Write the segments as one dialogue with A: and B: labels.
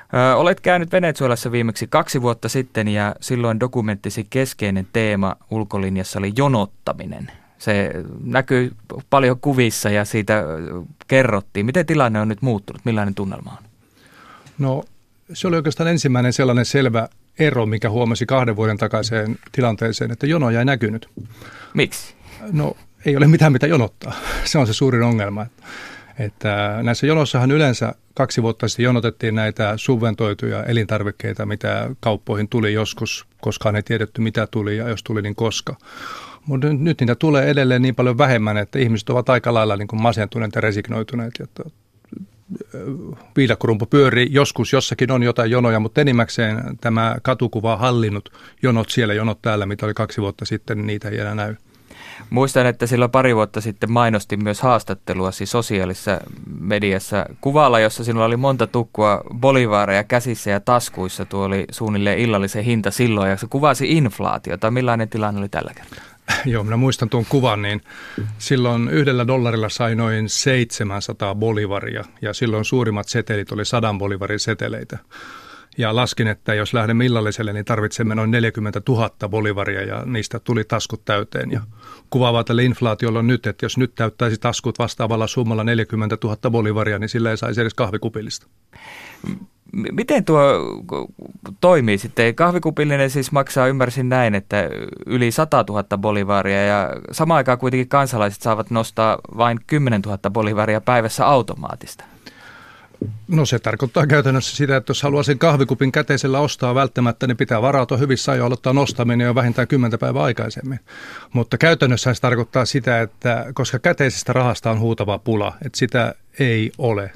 A: Olet käynyt Venezuelassa viimeksi 2 vuotta sitten ja silloin dokumenttisi keskeinen teema ulkolinjassa oli jonottaminen. Se näkyy paljon kuvissa ja siitä kerrottiin. Miten tilanne on nyt muuttunut? Millainen tunnelma on?
B: No se oli oikeastaan ensimmäinen sellainen selvä ero, mikä huomasi 2 vuoden takaiseen tilanteeseen, että jonoja ei näkynyt.
A: Miksi?
B: No ei ole mitään mitä jonottaa. Se on se suurin ongelma. Että näissä jonossahan yleensä 2 vuotta sitten jonotettiin näitä subventoituja elintarvikkeita, mitä kauppoihin tuli joskus, koskaan ei tiedetty mitä tuli ja jos tuli niin koska. Mutta nyt niitä tulee edelleen niin paljon vähemmän, että ihmiset ovat aika lailla niin kuin masentuneet ja resignoituneet. Viidakkorumpu pyörii, joskus jossakin on jotain jonoja, mutta enimmäkseen tämä katukuva on hallinnut jonot siellä, jonot täällä, mitä oli 2 vuotta sitten, niitä ei enää näy.
A: Muistan, että silloin 2 vuotta sitten mainostin myös haastattelua siis sosiaalisessa mediassa kuvalla, jossa sinulla oli monta tukkua bolivaareja käsissä ja taskuissa. Tuo oli suunnilleen illallisen hinta silloin ja se kuvasi inflaatiota. Millainen tilanne oli tällä kertaa?
B: Joo, minä muistan tuon kuvan, niin silloin $1 sai noin 700 bolivaria ja silloin suurimmat setelit oli 100 bolivarin seteleitä. Ja laskin, että jos lähdemme illalliselle, niin tarvitsemme noin 40 000 bolivaria ja niistä tuli taskut täyteen. Ja kuvaavaa tälle inflaatiolle on nyt, että jos nyt täyttäisi taskut vastaavalla summalla 40 000 bolivaria, niin sillä ei saisi edes kahvikupillista.
A: Miten tuo toimii sitten? Kahvikupillinen siis maksaa, ymmärsin näin, että yli 100 000 bolivaria ja samaan aikaan kuitenkin kansalaiset saavat nostaa vain 10 000 bolivaria päivässä automaatista.
B: No se tarkoittaa käytännössä sitä, että jos haluaa sen kahvikupin käteisellä ostaa välttämättä, niin pitää varautua hyvissä ajoin aloittaa nostaminen jo vähintään 10 päivää aikaisemmin. Mutta käytännössä se tarkoittaa sitä, että koska käteisestä rahasta on huutava pula, että sitä ei ole.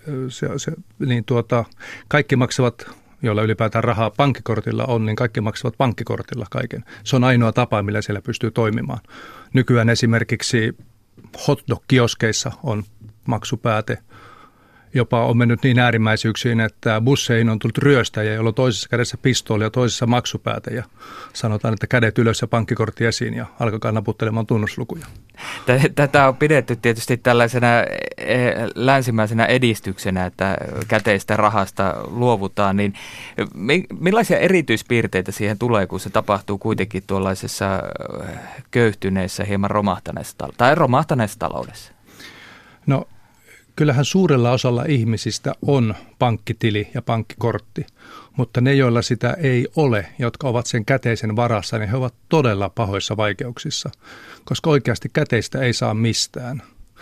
B: Kaikki maksavat, joilla ylipäätään rahaa pankkikortilla on, niin kaikki maksavat pankkikortilla kaiken. Se on ainoa tapa, millä siellä pystyy toimimaan. Nykyään esimerkiksi hotdog-kioskeissa on maksupääte. Jopa on mennyt niin äärimmäisyyksiin, että busseihin on tullut ryöstäjiä, jolla on toisessa kädessä pistooli ja toisessa maksupääte. Ja sanotaan, että kädet ylös ja pankkikortti esiin ja alkakaa naputtelemaan tunnuslukuja.
A: Tätä on pidetty tietysti tällaisena länsimäisenä edistyksenä, että käteistä rahasta luovutaan. Niin millaisia erityispiirteitä siihen tulee, kun se tapahtuu kuitenkin tuollaisessa köyhtyneessä, hieman romahtaneessa taloudessa?
B: No, kyllähän suurella osalla ihmisistä on pankkitili ja pankkikortti, mutta ne, joilla sitä ei ole, jotka ovat sen käteisen varassa, niin he ovat todella pahoissa vaikeuksissa, koska oikeasti käteistä ei saa mistään.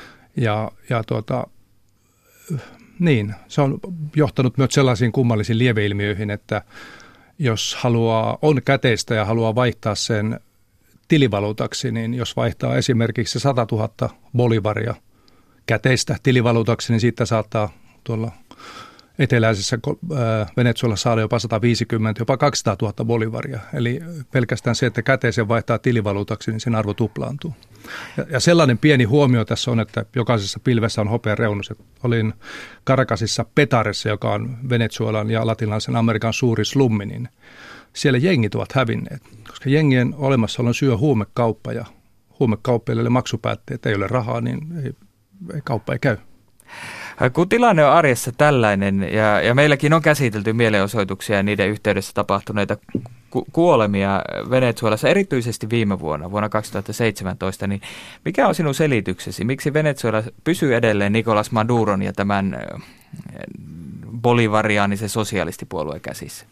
B: Niin, se on johtanut myös sellaisiin kummallisiin lieveilmiöihin, että jos on käteistä ja haluaa vaihtaa sen tilivaluutaksi, niin jos vaihtaa esimerkiksi 100 000 bolivaria käteistä tilivaluutaksi, niin siitä saattaa tuolla eteläisessä Venezuelassa saada jopa 150, jopa 200 000 bolivaria. Eli pelkästään se, että käteisen vaihtaa tilivaluutaksi, niin sen arvo tuplaantuu. Ja sellainen pieni huomio tässä on, että jokaisessa pilvessä on hopean reunus. Olin Caracasissa Petaressa, joka on Venezuelan ja latinalaisen Amerikan suuri slummi, niin siellä jengit ovat hävinneet, koska jengien olemassaolon syy on huumekauppa ja huumekauppiaille maksupäätteet, ei ole rahaa, niin kauppa ei käy.
A: Kun tilanne on arjessa tällainen, ja meilläkin on käsitelty mielenosoituksia ja niiden yhteydessä tapahtuneita kuolemia Venezuelassa, erityisesti viime vuonna 2017, niin mikä on sinun selityksesi? Miksi Venezuela pysyy edelleen Nicolás Maduron ja tämän bolivariaanisen sosialistipuolueen käsissä?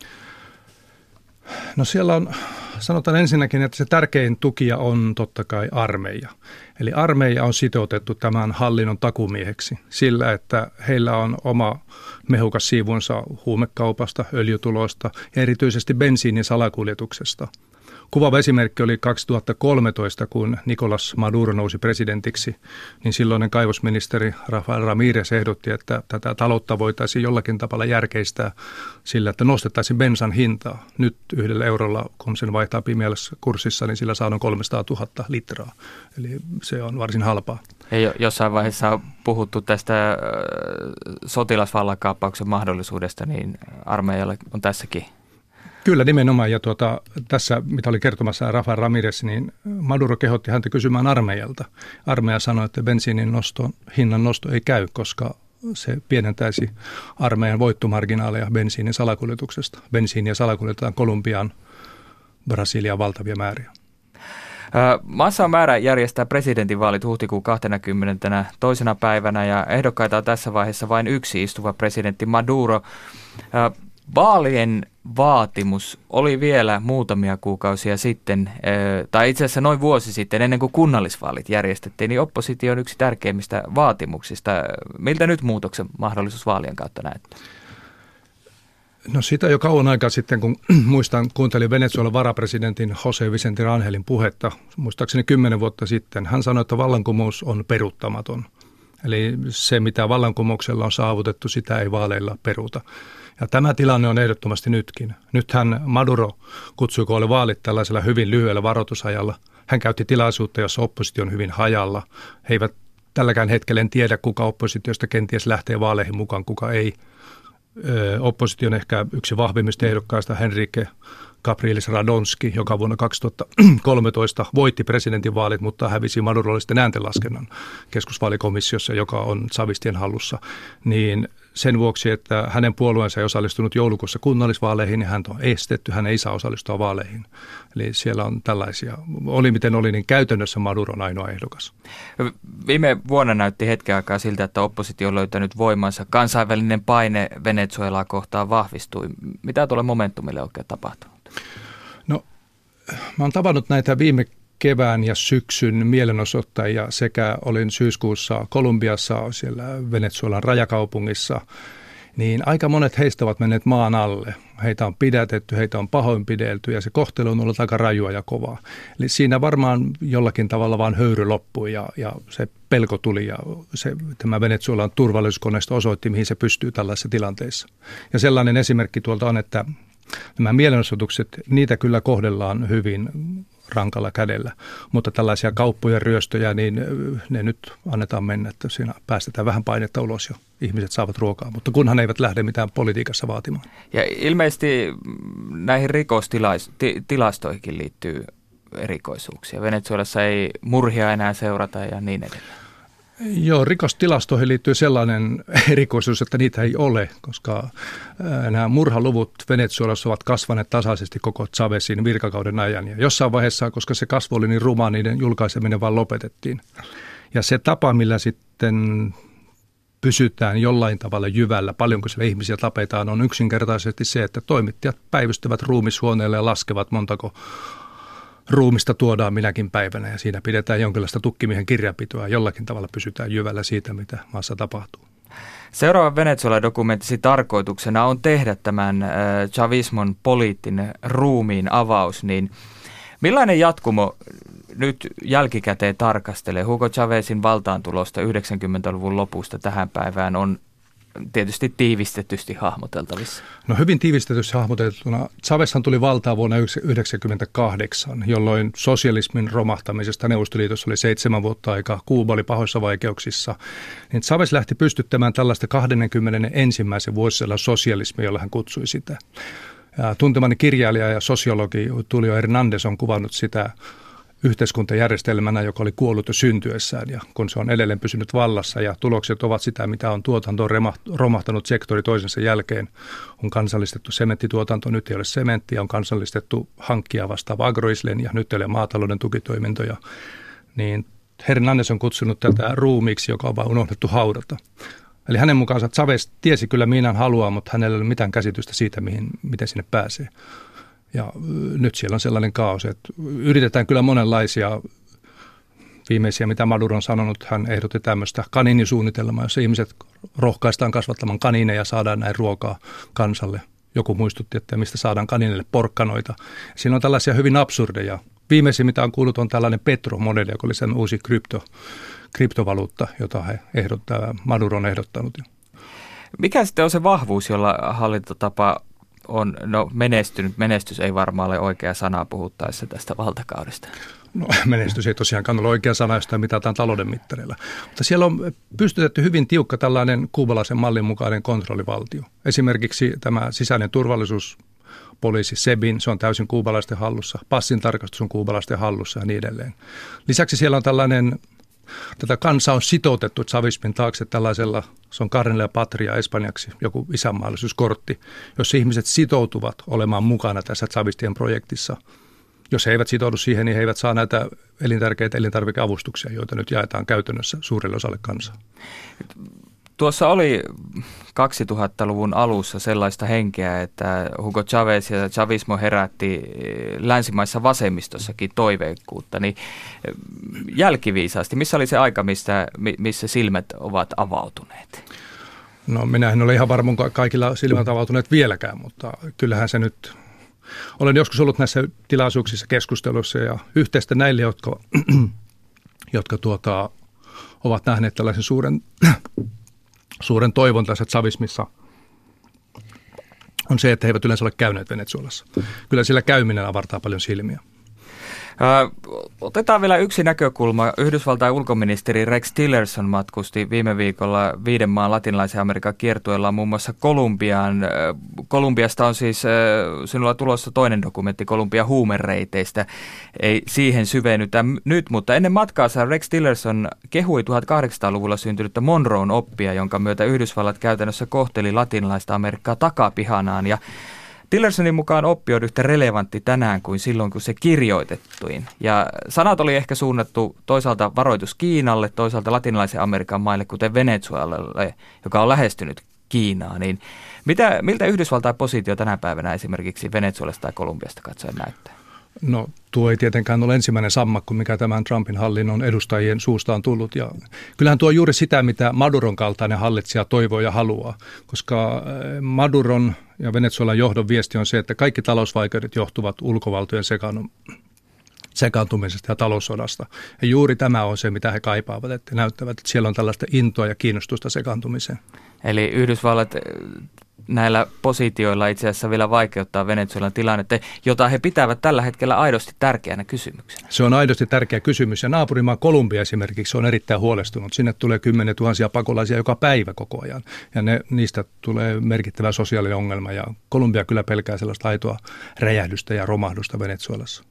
B: No siellä on, sanotaan ensinnäkin, että se tärkein tukija on totta kai armeija. Eli armeija on sitoutettu tämän hallinnon takumieheksi sillä, että heillä on oma mehukas siivunsa huumekaupasta, öljytulosta ja erityisesti bensiinin salakuljetuksesta. Kuvaava esimerkki oli 2013, kun Nicolás Maduro nousi presidentiksi, niin silloinen kaivosministeri Rafael Ramírez ehdotti, että tätä taloutta voitaisiin jollakin tavalla järkeistää sillä, että nostettaisiin bensan hintaa. Nyt 1 eurolla, kun sen vaihtaa pimeässä kurssissa, niin sillä saa noin 300 000 litraa. Eli se on varsin halpaa.
A: Ja jossain vaiheessa on puhuttu tästä sotilasvallankaappauksen mahdollisuudesta, niin armeijalle on tässäkin.
B: Kyllä nimenomaan, ja tässä, mitä oli kertomassa Rafael Ramírez, niin Maduro kehotti häntä kysymään armeijalta. Armeija sanoi, että bensiinin hinnan nosto ei käy, koska se pienentäisi armeijan voittomarginaaleja bensiinin salakuljetuksesta. Bensiiniä salakuljetetaan Kolumbiaan, Brasiliaan valtavia määriä.
A: Maassa on määrä järjestää presidentinvaalit huhtikuun 22. päivänä ja ehdokkaita on tässä vaiheessa vain yksi istuva presidentti Maduro. Vaalien vaatimus oli vielä muutamia kuukausia sitten, tai itse asiassa noin vuosi sitten, ennen kuin kunnallisvaalit järjestettiin, niin oppositio on yksi tärkeimmistä vaatimuksista. Miltä nyt muutoksen mahdollisuus vaalien kautta näyttää?
B: No sitä jo kauan aikaa sitten, kun kuuntelin Venezuelan varapresidentin José Vicente Rangelin puhetta, muistaakseni 10 vuotta sitten, hän sanoi, että vallankumous on peruuttamaton. Eli se, mitä vallankumouksella on saavutettu, sitä ei vaaleilla peruuta. Ja tämä tilanne on ehdottomasti nytkin. Nythän Maduro kutsui koolle vaalit tällaisella hyvin lyhyellä varoitusajalla. Hän käytti tilaisuutta, jossa oppositio on hyvin hajalla. He eivät tälläkään hetkellä en tiedä, kuka oppositiosta kenties lähtee vaaleihin mukaan, kuka ei. Opposition ehkä yksi vahvimmista ehdokkaista Henrique Capriles Radonski, joka vuonna 2013 voitti presidentinvaalit, mutta hävisi madurollisten ääntenlaskennan keskusvaalikomissiossa, joka on Chavistien hallussa, niin sen vuoksi, että hänen puolueensa ei osallistunut joulukuussa kunnallisvaaleihin, niin häntä on estetty, hän ei saa osallistua vaaleihin. Eli siellä on tällaisia, oli miten oli, niin käytännössä Maduro on ainoa ehdokas.
A: Viime vuonna näytti hetken aikaa siltä, että oppositio on löytänyt voimansa. Kansainvälinen paine Venezuelaa kohtaan vahvistui. Mitä tuolle momentumille oikein tapahtunut?
B: No, mä oon tavannut näitä viime kevään ja syksyn mielenosoittajia sekä olin syyskuussa Kolumbiassa siellä Venezuelan rajakaupungissa, niin aika monet heistä ovat menneet maan alle. Heitä on pidätetty, heitä on pahoinpidelty ja se kohtelu on ollut aika rajua ja kovaa. Eli siinä varmaan jollakin tavalla vaan höyry loppui ja se pelko tuli ja tämä Venezuelan turvallisuuskoneisto osoitti, mihin se pystyy tällaisissa tilanteissa. Ja sellainen esimerkki tuolta on, että nämä mielenosoitukset, niitä kyllä kohdellaan hyvin rankalla kädellä, mutta tällaisia kauppojen ryöstöjä, niin ne nyt annetaan mennä, että siinä päästetään vähän painetta ulos ja ihmiset saavat ruokaa, mutta kunhan eivät lähde mitään politiikassa vaatimaan. Ja
A: ilmeisesti näihin rikostilastoihinkin liittyy erikoisuuksia. Venezuelassa ei murhia enää seurata ja niin edelleen.
B: Joo, rikostilastoihin liittyy sellainen erikoisuus, että niitä ei ole, koska nämä murhaluvut Venezuelassa ovat kasvaneet tasaisesti koko Chávezin virkakauden ajan. Ja jossain vaiheessa, koska se kasvu oli niin ruma, niiden julkaiseminen vaan lopetettiin. Ja se tapa, millä sitten pysytään jollain tavalla jyvällä, paljonko siellä ihmisiä tapetaan, on yksinkertaisesti se, että toimittajat päivystävät ruumishuoneelle ja laskevat montako ruumista tuodaan minäkin päivänä ja siinä pidetään jonkinlaista tukkimiehen kirjanpitoa. Jollakin tavalla pysytään jyvällä siitä, mitä maassa tapahtuu.
A: Seuraava Venezuela-dokumenttisi tarkoituksena on tehdä tämän chavismon poliittinen ruumiin avaus. Niin millainen jatkumo nyt jälkikäteen tarkastelee? Hugo Chávezin valtaantulosta 90-luvun lopusta tähän päivään on tietysti tiivistetysti hahmoteltavissa.
B: No hyvin tiivistetysti hahmoteltuna. Chávezhan tuli valtaan vuonna 1998, jolloin sosialismin romahtamisesta Neuvostoliitossa oli 7 vuotta aikaa. Kuuba oli pahoissa vaikeuksissa. Niin Chávez lähti pystyttämään tällaista 21. vuosisadan sosialismia, jolla hän kutsui sitä. Ja tuntemani kirjailija ja sosiologi Tulio Hernández on kuvannut sitä yhteiskuntajärjestelmänä, joka oli kuollut jo syntyessään ja kun se on edelleen pysynyt vallassa ja tulokset ovat sitä, mitä on tuotanto romahtanut sektori toisensa jälkeen. On kansallistettu sementtituotanto, nyt ei ole sementtiä, on kansallistettu hankkia vastaava agroislen ja nyt ei ole maatalouden tukitoimintoja. Niin Hernández on kutsunut tätä ruumiiksi, joka on vaan unohdettu haudata. Eli hänen mukaansa Chávez tiesi kyllä mihin hän haluaa, mutta hänellä ei ole mitään käsitystä siitä, miten sinne pääsee. Ja nyt siellä on sellainen kaos, että yritetään kyllä monenlaisia viimeisiä, mitä Maduro on sanonut. Hän ehdotti tämmöistä kaniinisuunnitelmaa, jossa ihmiset rohkaistaan kasvattamaan kaniineja ja saadaan näin ruokaa kansalle. Joku muistutti, että mistä saadaan kaniinille porkkanoita. Siinä on tällaisia hyvin absurdeja. Viimeisin, mitä on kuullut, on tällainen Petro-modeli, joka oli sen uusi kryptovaluutta, jota Maduro on ehdottanut.
A: Mikä sitten on se vahvuus, jolla hallintotapa on menestynyt? Menestys ei varmaan ole oikea sana puhuttaessa tästä valtakaudesta.
B: No menestys ei tosiaankaan ole oikea sana, josta mitataan talouden mittareilla. Mutta siellä on pystytetty hyvin tiukka tällainen kuubalaisen mallin mukainen kontrollivaltio. Esimerkiksi tämä sisäinen turvallisuuspoliisi SEBIN, se on täysin kuubalaisten hallussa. Passin tarkastus on kuubalaisten hallussa ja niin edelleen. Lisäksi siellä on tällainen tätä kansaa on sitoutettu chavismin taakse tällaisella, se on carne patria espanjaksi, joku isänmaallisuuskortti, jos ihmiset sitoutuvat olemaan mukana tässä chavistien projektissa. Jos he eivät sitoudu siihen, niin he eivät saa näitä elintärkeitä elintarvikeavustuksia, joita nyt jaetaan käytännössä suurelle osalle kansaa.
A: Tuossa oli 2000-luvun alussa sellaista henkeä, että Hugo Chávez ja chavismo herätti länsimaissa vasemmistossakin toiveikkuutta. Niin jälkiviisaasti, missä oli se aika, missä silmät ovat avautuneet?
B: No minä en ole ihan varma, onko kaikilla silmät avautuneet vieläkään, mutta kyllähän se nyt... Olen joskus ollut näissä tilaisuuksissa keskustelussa ja yhteistä näille, jotka ovat nähneet tällaisen suuren toivon tässä chavismissa, on se, että he eivät yleensä ole käyneet Venezuelassa. Kyllä sillä käyminen avartaa paljon silmiä.
A: Otetaan vielä yksi näkökulma. Yhdysvaltain ulkoministeri Rex Tillerson matkusti viime viikolla 5 maan latinalaisen Amerikan kiertueellaan muun muassa Kolumbiaan. Kolumbiasta on siis sinulla tulossa toinen dokumentti Kolumbian huumereiteistä. Ei siihen syvennytä nyt, mutta ennen matkaansa Rex Tillerson kehui 1800-luvulla syntynyttä Monroen oppia, jonka myötä Yhdysvallat käytännössä kohteli latinalaista Amerikkaa takapihanaan. Ja Tillersonin mukaan oppi on yhtä relevantti tänään kuin silloin, kun se kirjoitettiin. Ja sanat oli ehkä suunnattu toisaalta varoitus Kiinalle, toisaalta latinalaisen Amerikan maille, kuten Venezuelalle, joka on lähestynyt Kiinaa. Niin miltä Yhdysvaltain positio tänä päivänä esimerkiksi Venezuelasta tai Kolumbiasta katsoen näyttää?
B: No tuo ei tietenkään ole ensimmäinen sammakko, mikä tämän Trumpin hallinnon edustajien suusta on tullut. Ja kyllähän tuo on juuri sitä, mitä Maduron kaltainen hallitsija toivoo ja haluaa, koska Maduron ja Venezuelan johdon viesti on se, että kaikki talousvaikeudet johtuvat ulkovaltojen sekaantumisesta ja taloussodasta. Ja juuri tämä on se, mitä he kaipaavat, että näyttävät, että siellä on tällaista intoa ja kiinnostusta sekaantumiseen.
A: Eli Yhdysvallat näillä positioilla itse asiassa vielä vaikeuttaa Venezuelan tilannetta, jota he pitävät tällä hetkellä aidosti tärkeänä kysymyksenä.
B: Se on aidosti tärkeä kysymys ja naapurimaa Kolumbia esimerkiksi on erittäin huolestunut. Sinne tulee 10 000 pakolaisia joka päivä koko ajan ja niistä tulee merkittävä sosiaalinen ongelma ja Kolumbia kyllä pelkää sellaista aitoa räjähdystä ja romahdusta Venezuelassa.